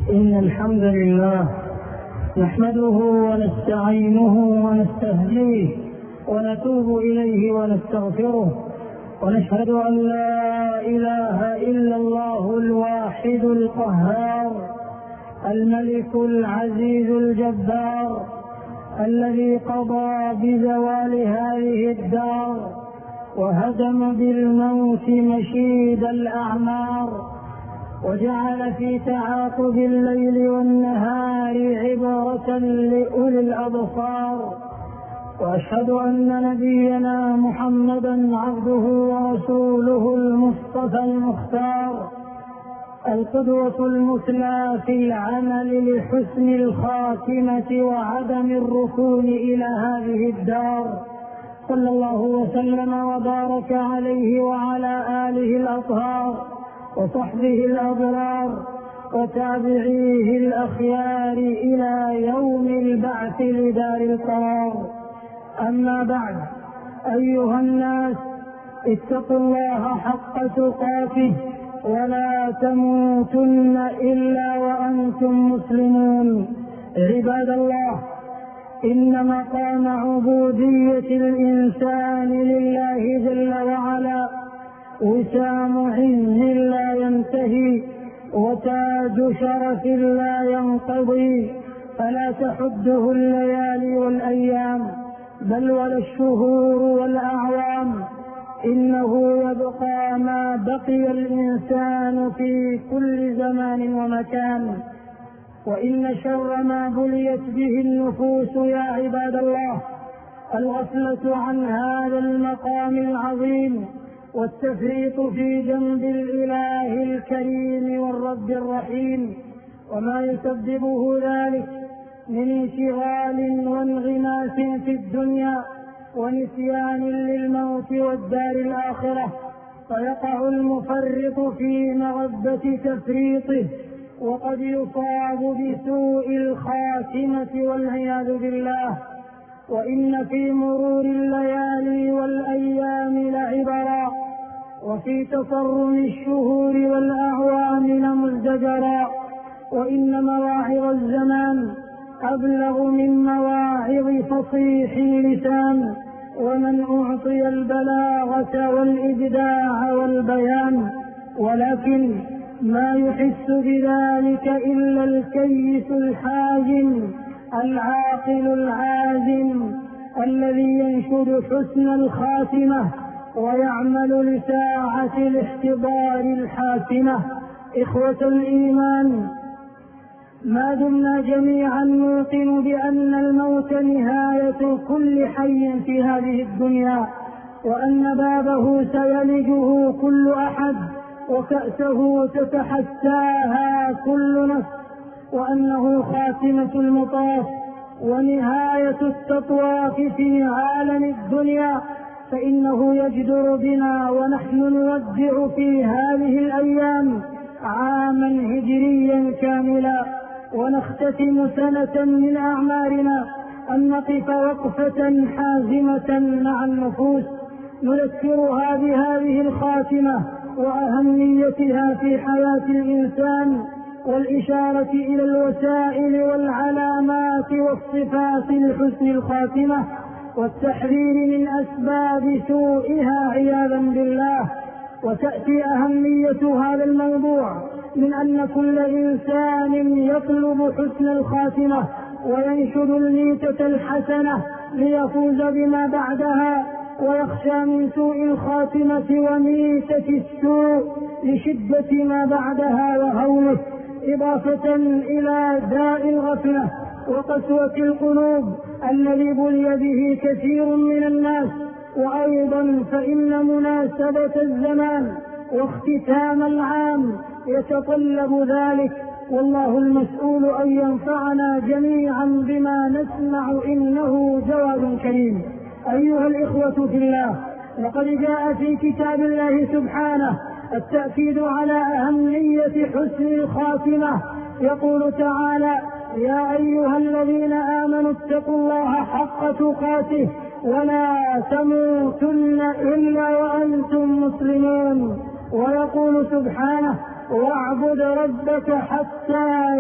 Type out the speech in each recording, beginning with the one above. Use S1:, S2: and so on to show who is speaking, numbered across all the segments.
S1: إن الحمد لله نحمده ونستعينه ونستهديه ونتوب إليه ونستغفره، ونشهد أن لا إله إلا الله الواحد القهار الملك العزيز الجبار الذي قضى بزوال هذه الدار وهدم بالموت مشيد الأعمار، وجعل في تعاقب الليل والنهار عبرة لأولي الأبصار. وأشهد أن نبينا محمدا عبده ورسوله المصطفى المختار، القدوة المثلى في العمل لحسن الخاتمة وعدم الركون إلى هذه الدار، صلى الله وسلم وبارك عليه وعلى آله الأطهار وصحبه الأبرار وتابعيه الأخيار إلى يوم البعث لدار القرار. أما بعد، أيها الناس، اتقوا الله حق تقاته ولا تموتن إلا وأنتم مسلمون. عباد الله، إن مقام عبودية الإنسان لله جل وعلا وسام عز لا ينتهي وتاج شرف لا ينقضي، فلا تحده الليالي والأيام بل ولا الشهور والأعوام، إنه يبقى ما بقي الإنسان في كل زمان ومكان. وإن شر ما بليت به النفوس يا عباد الله الغفلة عن هذا المقام العظيم والتفريط في جنب الإله الكريم والرب الرحيم، وما يسببه ذلك من انشغال وانغماس في الدنيا ونسيان للموت والدار الآخرة، فيقع المفرط في مغبة تفريطه وقد يصاب بسوء الخاتمة والعياذ بالله. وإن في مرور الليالي والأيام لعبرا، وفي تصرم الشهور والأعوام لمزدجرا، وإن مواعظ الزمان أبلغ من مواعظ فصيح اللسان، ومن أعطي البلاغة والإبداع والبيان، ولكن ما يحس بذلك إلا الكيس الحازم العاقل العازم الذي ينشد حسن الخاتمة ويعمل لساعة الاحتضار الحاسمة. إخوة الإيمان، ما دمنا جميعا نوقن بأن الموت نهاية كل حي في هذه الدنيا، وأن بابه سيلجه كل أحد، وكأسه تتحساها كل نفس، وأنه خاتمة المطاف ونهاية التطواف في عالم الدنيا، فإنه يجدر بنا ونحن نودع في هذه الأيام عاما هجريا كاملا ونختتم سنة من أعمارنا أن نقف وقفة حازمة مع النفوس نذكرها بهذه الخاتمة وأهميتها في حياة الإنسان، والإشارة إلى الوسائل والعلامات والصفات لحسن الخاتمة، والتحذير من أسباب سوءها عياذا بالله. وتأتي أهمية هذا الموضوع من أن كل إنسان يطلب حسن الخاتمة وينشد الميتة الحسنة ليفوز بما بعدها، ويخشى من سوء الخاتمة وميتة السوء لشدة ما بعدها وهوله، إضافة إلى داء الغفلة وقسوة القلوب الذي بلي به كثير من الناس. وأيضا فإن مناسبة الزمان واختتام العام يتطلب ذلك، والله المسؤول أن ينفعنا جميعا بما نسمع، إنه جواد كريم. أيها الإخوة في الله، لقد جاء في كتاب الله سبحانه التأكيد على أهمية حسن الخاتمة. يقول تعالى: يا أيها الذين آمنوا اتقوا الله حق تقاته ولا تموتن إلا وأنتم مسلمون. ويقول سبحانه: واعبد ربك حتى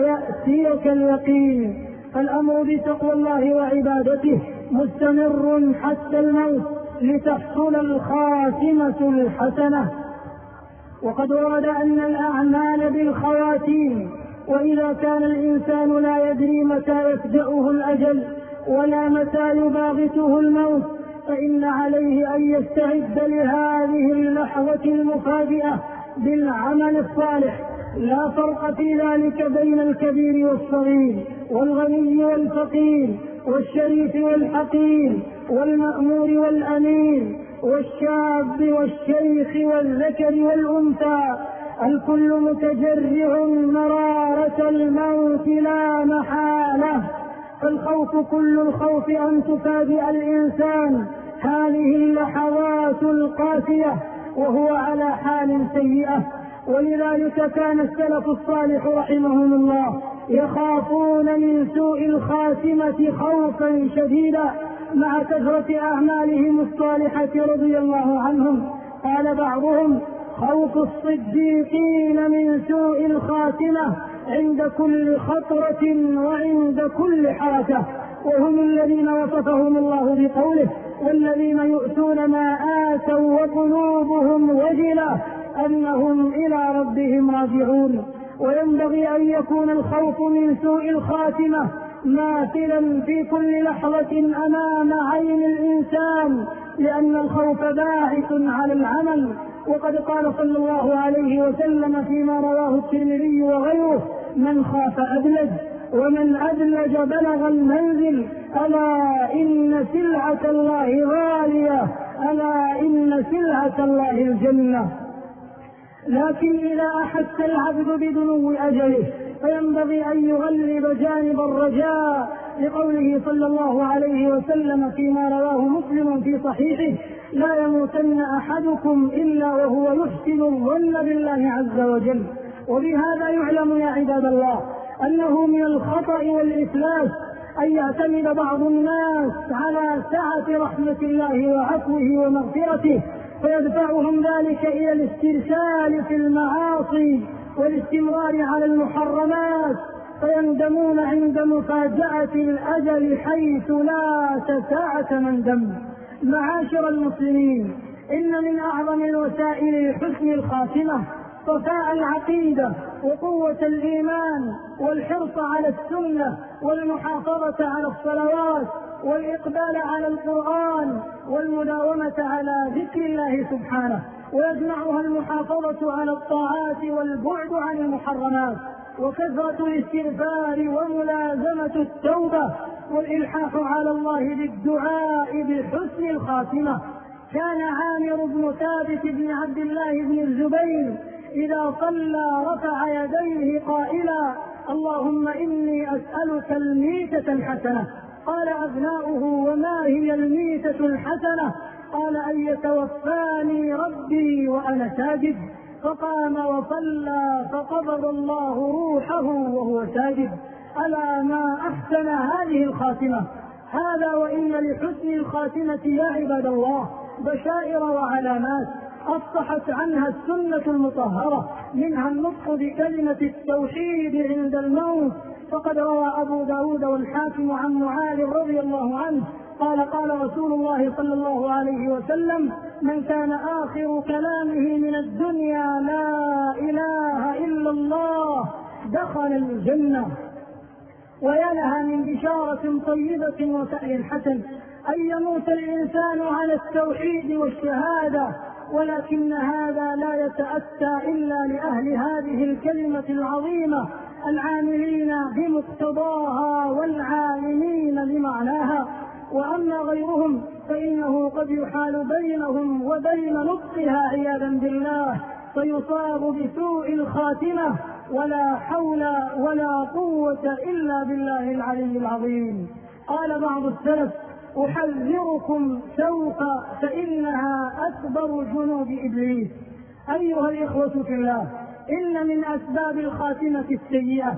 S1: يأتيك اليقين. فالأمر بتقوى الله وعبادته مستمر حتى الموت لتحصل الخاتمة الحسنة. وقد ورد أن الأعمال بالخواتيم، وإذا كان الإنسان لا يدري متى يفجأه الأجل ولا متى يباغته الموت، فإن عليه أن يستعد لهذه اللحظة المفاجئة بالعمل الصالح. لا فرق في ذلك بين الكبير والصغير، والغني والفقير، والشريف والحقير، والمأمور والأمير، والشاب والشيخ والذكر والأنثى، الكل متجرع مرارة الموت لا محالة. فالخوف كل الخوف أن تفاجئ الإنسان هذه اللحظات القاسية وهو على حال سيئة. ولذلك كان السلف الصالح رحمهم الله يخافون من سوء الخاتمة خوفا شديدا مع كثرة أعمالهم الصالحة رضي الله عنهم. قال بعضهم: خوف الصديقين من سوء الخاتمة عند كل خطرة وعند كل حركة، وهم الذين وصفهم الله بقوله: والذين يؤتون ما آتوا وقلوبهم وجلة أنهم إلى ربهم راجعون. وينبغي أن يكون الخوف من سوء الخاتمة ماثلا في كل لحظة أمام عين الإنسان، لأن الخوف باعث على العمل. وقد قال صلى الله عليه وسلم فيما رواه الترمذي وغيره: من خاف أدلج، ومن أدلج بلغ المنزل، ألا إن سلعة الله غالية، ألا إن سلعة الله الجنة. لكن إذا أحس العبد بدنو أجله فينبغي أن يغلب جانب الرجاء، لقوله صلى الله عليه وسلم فيما رواه مسلم في صحيحه: لا يموتن أحدكم إلا وهو يحسن الظن بالله عز وجل. وبهذا يعلم يا عباد الله أنه من الخطأ والإفلاس أن يعتمد بعض الناس على سعة رحمة الله وعفوه ومغفرته، فيدفعهم ذلك إلى الاسترسال في المعاصي والاستمرار على المحرمات، فيندمون عند مفاجأة الأجل حيث لا ساعة مندم. معاشر المسلمين، إن من أعظم الوسائل لحسن الخاتمة صفاء العقيدة وقوة الإيمان والحرص على السنة والمحافظة على الصلوات والإقبال على القرآن والمداومة على ذكر الله سبحانه، ويجمعها المحافظة على الطاعات والبعد عن المحرمات، وكثرة الاستغفار وملازمة التوبة والإلحاح على الله بالدعاء بحسن الخاتمة. كان عامر بن ثابت بن عبد الله بن الزبير إذا صلى رفع يديه قائلا: اللهم إني أسألك الميتة الحسنة. قال أبناؤه: وما هي الميتة الحسنة؟ قال: أن يتوفاني ربي وأنا ساجد. فقام وصلى فقبض الله روحه وهو ساجد. ألا ما أحسن هذه الخاتمة. هذا وإن لحسن الخاتمة يا عباد الله بشائر وعلامات أفصحت عنها السنة المطهرة، منها النطق بكلمة التوحيد عند الموت. فقد روى أبو داود والحاكم عن معاذ رضي الله عنه قال: قال رسول الله صلى الله عليه وسلم: من كان آخر كلامه من الدنيا لا إله إلا الله دخل الجنة. ويا لها من بشارة طيبة وسعي حسن أن يموت الإنسان على التوحيد والشهادة، ولكن هذا لا يتأتى إلا لأهل هذه الكلمة العظيمة العاملين بمقتضاها والعالمين بمعناها. وأما غيرهم فإنه قد يحال بينهم وبين نطقها عياذا بالله، فيصاب بسوء الخاتمة، ولا حول ولا قوة إلا بالله العلي العظيم. قال بعض السلف: أحذركم سوف فإنها أكبر جنود إبليس. أيها الإخوة في الله، إن من أسباب الخاتمة السيئة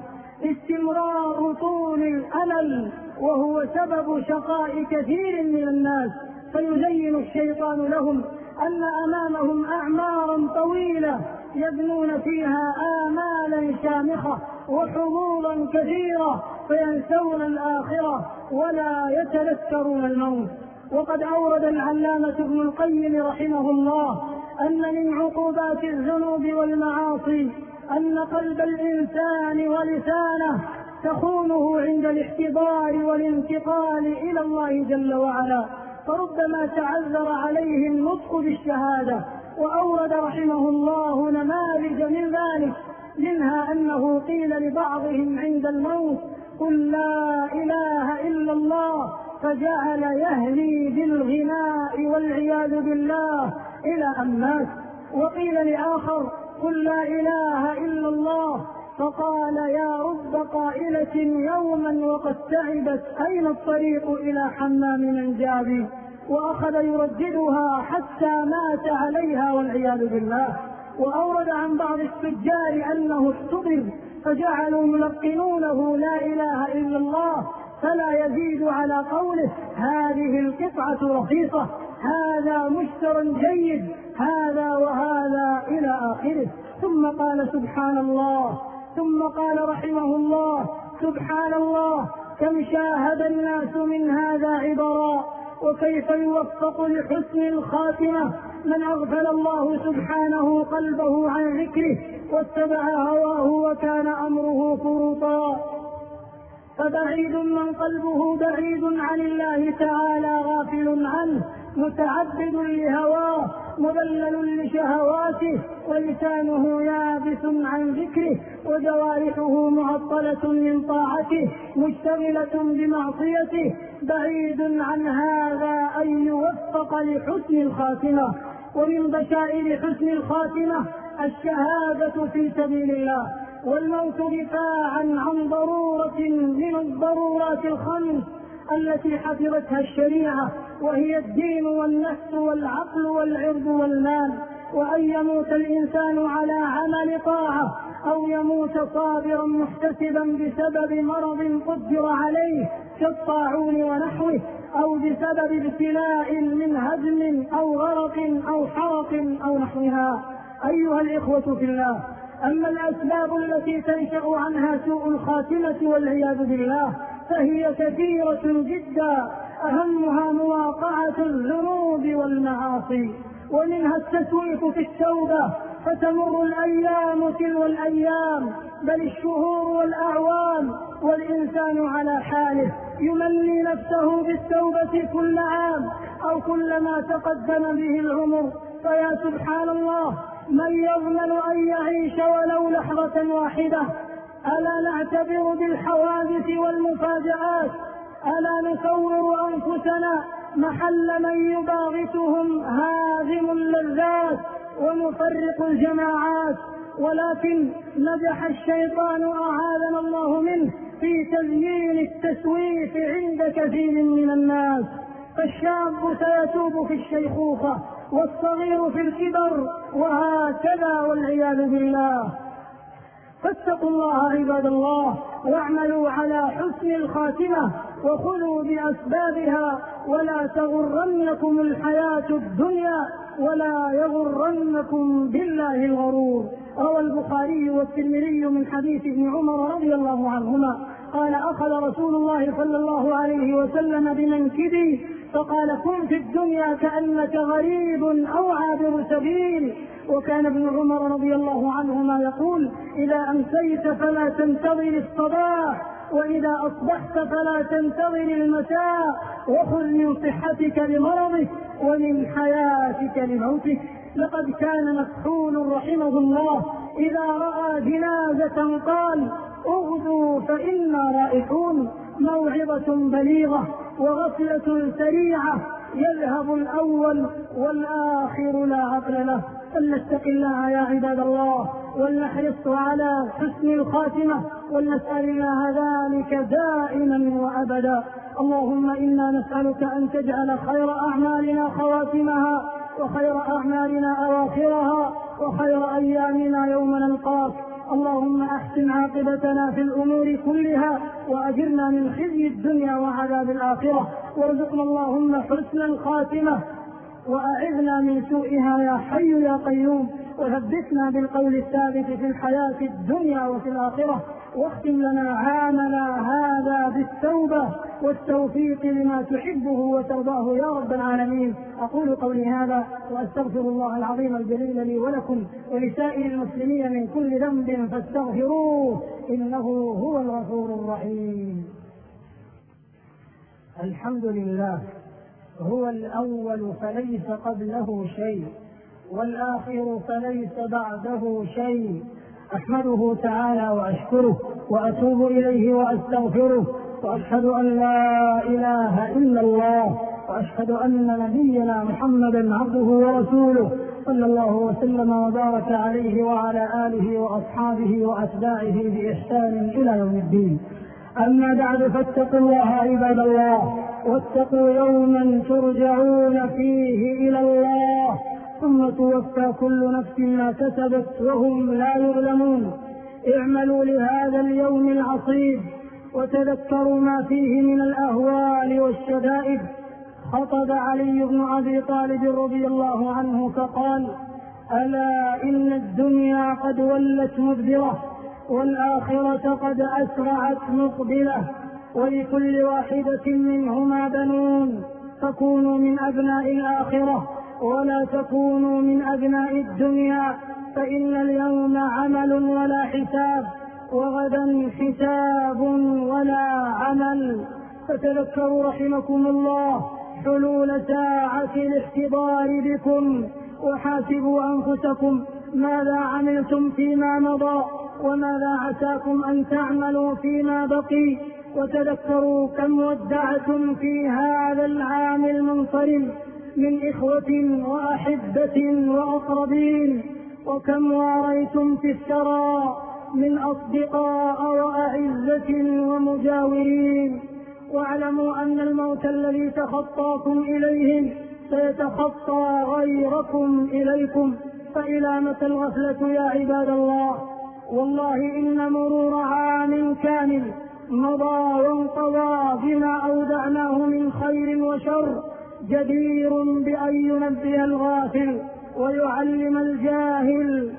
S1: استمرار طول الأمل، وهو سبب شقاء كثير من الناس. فيزين الشيطان لهم أن أمامهم أعمارا طويلة يبنون فيها آمالا شامخة، وحظوظا كثيرة فينسون الآخرة ولا يتذكرون الموت. وقد أورد العلامة ابن القيم رحمه الله أن من عقوبات الذنوب والمعاصي أن قلب الإنسان ولسانه تخونه عند الاحتضار والانتقال إلى الله جل وعلا، فربما تعذر عليه النطق بالشهادة. وأورد رحمه الله نماذج من ذلك، منها أنه قيل لبعضهم عند الموت قل لا إله إلا الله، فجعل يهلي بالغناء والعياذ بالله إلى أن مات. وقيل لآخر قل لا إله إلا الله، فقال يا رب قائلة يوما وقد تعبت أين الطريق إلى حمام منجابي، وأخذ يرددها حتى مات عليها والعياذ بالله. وأورد عن بعض التجار أنه احتضر فجعلوا يلقنونه لا إله إلا الله فلا يزيد على قوله هذه القطعة رخيصة، هذا مشتر جيد، هذا وهذا إلى آخره. ثم قال سبحان الله، ثم قال رحمه الله سبحان الله كم شاهد الناس من هذا عبرا، وكيف يوفق لحسن الخاتمة من أغفل الله سبحانه قلبه عن ذكره واتبع هواه وكان أمره فرطا. فبعيد من قلبه بعيد عن الله تعالى غافل عنه متعبد لهواه مذلل لشهواته، ولسانه يابس عن ذكره وجوارحه معطلة من طاعته مشتغلة بمعصيته. بعيد عن هذا أن يوفق لحسن الخاتمة. ومن بشائر حسن الخاتمة الشهادة في سبيل الله، والموت دفاعا عن ضرورة من الضرورات الخمس التي حفظتها الشريعة، وهي الدين والنفس والعقل والعرض والمال. وأن يموت الإنسان على عمل طاعة أو يموت صابرا محتسبا بسبب مرض قدر عليه كالطاعون ونحوه، أو بسبب ابتلاء من هدم أو غرق أو حرق أو نحوها. أيها الإخوة في الله، أما الأسباب التي تنشأ عنها سوء الخاتمة والعياذ بالله فهي كثيرة جدا، أهمها مواقعة الذنوب والمعاصي، ومنها التسويف في التوبة، فتمر الأيام تلو الأيام بل الشهور والأعوام والإنسان على حاله يمني نفسه بالتوبة كل عام أو كلما تقدم به العمر. فيا سبحان الله، من يضمن أن يعيش ولو لحظة واحدة؟ ألا نعتبر بالحوادث والمفاجآت؟ ألا نصور أنفسنا محل من يباغتهم هازم اللذات ومفرق الجماعات؟ ولكن نجح الشيطان أعاذنا الله منه في تزيين التسويف عند كثير من الناس، فالشاب سيتوب في الشيخوخة والصغير في الكبر وهكذا والعياذ بالله. فاتقوا الله عباد الله واعملوا على حسن الخاتمة وخذوا بأسبابها، ولا تغرنكم الحياة الدنيا ولا يغرنكم بالله الغرور. روى البخاري والترمذي من حديث ابن عمر رضي الله عنهما قال أخذ رسول الله صلى الله عليه وسلم بمنكبي فقال كن في الدنيا كأنك غريب أو عابر سبيل. وكان ابن عمر رضي الله عنهما يقول إذا أمسيت فلا تنتظر الصباح، وإذا أصبحت فلا تنتظر المساء، وخذ من صحتك لمرضك ومن حياتك لموتك. لقد كان مسحول رحمه الله إذا رأى جنازة قال اغدوا فإنا رائحون، موعظة بليغة وغفلة سريعة، يذهب الأول والآخر لا عقل له. فلنتق الله يا عباد الله ولنحرص على حسن الخاتمة ولنسأل الله ذلك دائما وأبدا. اللهم إنا نسألك أن تجعل خير أعمالنا خواتمها وخير أعمالنا أواخرها وخير أيامنا يوم نلقاك. اللهم أحسن عاقبتنا في الأمور كلها وأجرنا من خزي الدنيا وعذاب الآخرة، وارزقنا اللهم حسن الخاتمة وأعذنا من سوءها يا حي يا قيوم، وثبتنا بالقول الثابت في الحياة الدنيا وفي الآخرة. واختم لنا عامنا هذا بالتوبة والتوفيق لما تحبه وترضاه يا رب العالمين. أقول قولي هذا وأستغفر الله العظيم الجليل لي ولكم ولسائر المسلمين من كل ذنب فاستغفروه إنه هو الغفور الرحيم. الحمد لله هو الأول فليس قبله شيء والآخر فليس بعده شيء. أحمده تعالى وأشكره وأتوب إليه وأستغفره وأشهد أن لا إله إلا الله وأشهد أن نبينا محمدا عبده ورسوله صلى الله وسلم وبارك عليه وعلى آله وأصحابه وأتباعه بإحسان إلى يوم الدين. أما بعد فاتقوا الله عباد الله واتقوا يوما ترجعون فيه إلى الله ثم توفى كل نفس ما كسبت وهم لا يظلمون. اعملوا لهذا اليوم العصيب وتذكروا ما فيه من الأهوال والشدائد. خطب علي بن أبي طالب رضي الله عنه فقال: ألا إن الدنيا قد ولت مدبرة والآخرة قد أسرعت مقبلة ولكل واحدة منهما بنون فكونوا من أبناء الآخرة ولا تكونوا من أبناء الدنيا فإن اليوم عمل ولا حساب وغدا حساب ولا عمل. فتذكروا رحمكم الله حلول ساعة الاحتضار بكم وحاسبوا أنفسكم ماذا عملتم فيما مضى وماذا عساكم أن تعملوا فيما بقي. وتذكروا كم ودعتم في هذا العام المنصرم من إخوة وأحبة وأقربين وكم واريتم في الثرى من أصدقاء وأعزة ومجاورين. واعلموا أن الموت الذي تخطاكم إليهم سيتخطى غيركم إليكم. فإلى متى الغفلة يا عباد الله؟ والله إن مرور عام كامل مضى وانقضى بما أودعناه من خير وشر جدير بأن ينبه الغافل ويعلم الجاهل.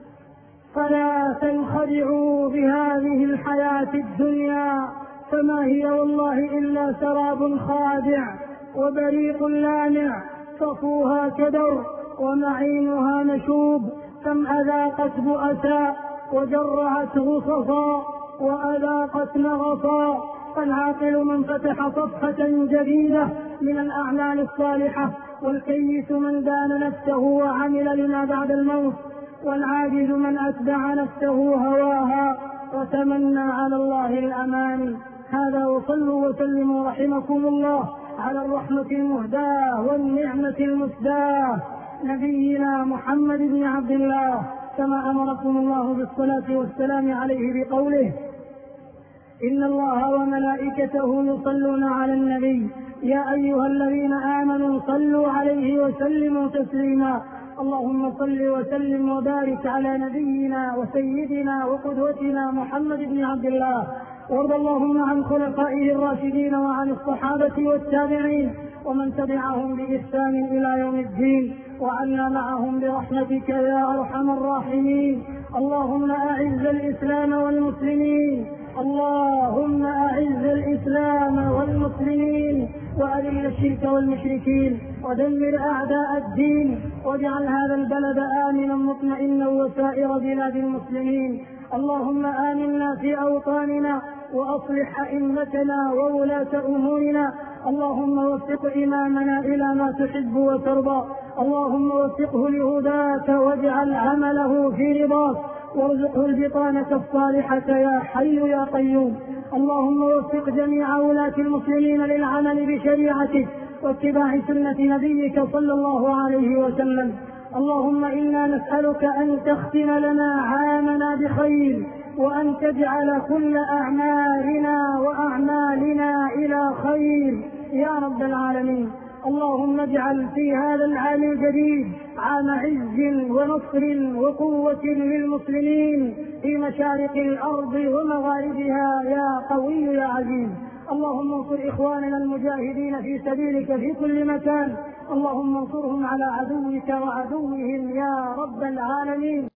S1: فلا تنخدعوا بهذه الحياة الدنيا فما هي والله إلا سراب خادع وبريق لامع صفوها كدر ومعينها نشوب. كم أذاقت بؤسا وجرعت غصصا وأذاقت نغصا. فالعاقل من فتح صفحة جديدة من الأعمال الصالحة والكيس من دان نفسه وعمل لما بعد الموت والعاجز من أتبع نفسه هواها وتمنى على الله الأمان. هذا وصلوا وسلموا رحمكم الله على الرحمة المهداة والنعمة المسداة نبينا محمد بن عبد الله كما أمركم الله بالصلاة والسلام عليه بقوله: إن الله وملائكته يصلون على النبي يا أيها الذين آمنوا صلوا عليه وسلموا تسليما. اللهم صل وسلم وبارك على نبينا وسيدنا وقدوتنا محمد بن عبد الله. وارض اللهم عن خلفائه الراشدين وعن الصحابة والتابعين ومن تبعهم بإحسان إلى يوم الدين وعنا معهم برحمتك يا أرحم الراحمين. اللهم أعز الإسلام والمسلمين اللهم أعز الإسلام والمسلمين وأذل الشرك والمشركين ودمر أعداء الدين واجعل هذا البلد آمنا مطمئنا وسائر بلاد المسلمين. اللهم آمنا في أوطاننا وأصلح أئمتنا وولاة أمورنا. اللهم وفق إمامنا إلى ما تحب وترضى. اللهم وفقه لهداك واجعل عمله في رضاك وارزقه البطانة الصالحة يا حي يا قيوم. اللهم وفق جميع ولاة المسلمين للعمل بشريعتك واتباع سنة نبيك صلى الله عليه وسلم. اللهم إنا نسألك أن تختم لنا عامنا بخير وأن تجعل كل أعمالنا وأعمالنا إلى خير يا رب العالمين. اللهم اجعل في هذا العام الجديد عام عز ونصر وقوة للمسلمين في مشارق الأرض ومغاربها يا قوي يا عزيز. اللهم انصر إخواننا المجاهدين في سبيلك في كل مكان. اللهم انصرهم على عدوك وعدوهم يا رب العالمين.